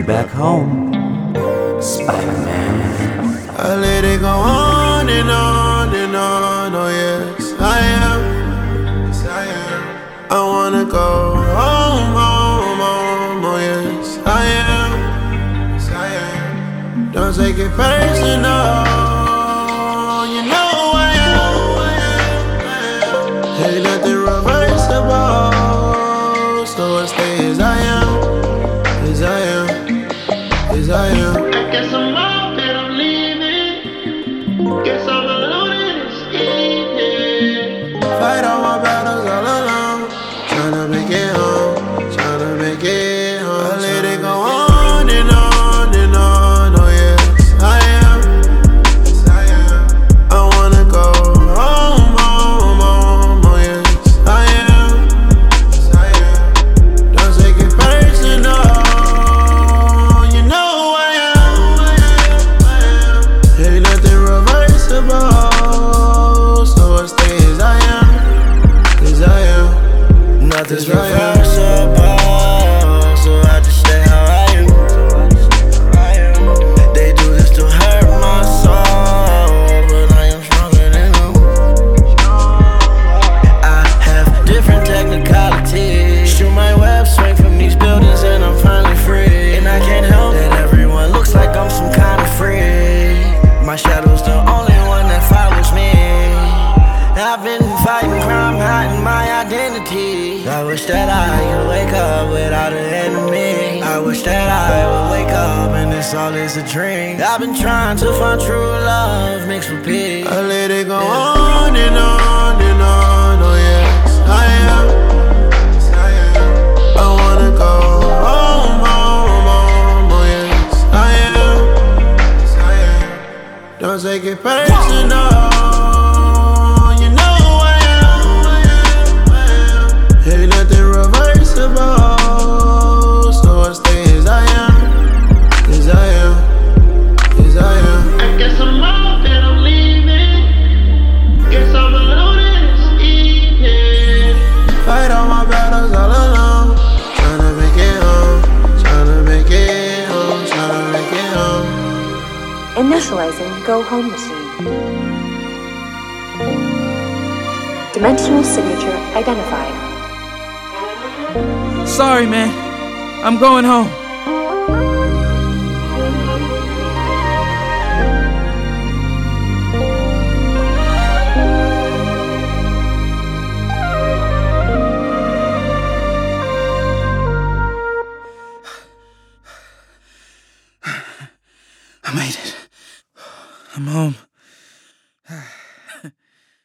back home. Spider-Man. I let it go on and on and on. Oh yes, I am. Yes, I am. I wanna go home, home, home. Oh yes, I am. Yes, I am. Don't take it personal. You know I am. Ain't nothing reversible. So I stay as I am. As I am. As I am. I guess I'm out and I'm leaving. Guess I'm alone in this evening. Fight all my battles all alone. Tryna make it home. Tryna make it home. I let it go on and on and on. Oh yes, I am. Yes, I am. I wanna go home, home, home. Oh yes, I am. Yes, I am. Don't take it personal. You know I am. Ain't nothing reversible. So I stay as I am. As I am. Nothing's reversible, so I just stay how I am. They do this to hurt my soul, but I am stronger than them. I have different technicalities. Shoot my web, swing from these buildings, and I'm finally free. And I can't help that everyone looks like I'm some kind of freak. My shadow's the only one that follows me. I've been fighting crime, hiding my identity. I wish that I could wake up without an enemy. I wish that I would wake up and this all is a dream. I've been trying to find true love mixed with peace. I let it go on and on and on. Oh yes, I am. Yes, I am. I wanna go home, home, home. Oh yes, I am. Yes, I am. Don't take it personal. You know I am. Ain't nothing reversible. So I stay as I am. As I am. As I am. I guess I'm out and I'm leaving. Guess I'm alone in this evening. Fight all my battles all alone. Tryna make it home. Tryna make it home. Tryna make it home. Initializing Go Home machine. Dimensional signature identified. Sorry, man. I'm going home. I made it. I'm home.